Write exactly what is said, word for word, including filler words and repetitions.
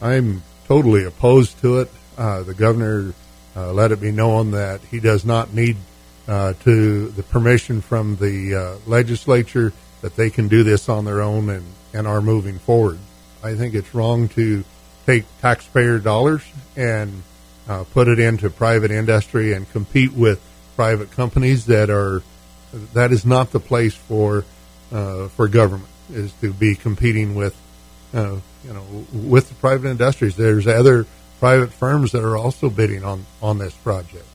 I'm totally opposed to it. Uh, the governor uh, let it be known that he does not need uh, to the permission from the uh, legislature, that they can do this on their own and, and are moving forward. I think it's wrong to take taxpayer dollars and uh, put it into private industry and compete with private companies that are, that is not the place for uh, for government, is to be competing with, uh, you know, with the private industries. There's other private firms that are also bidding on, on this project.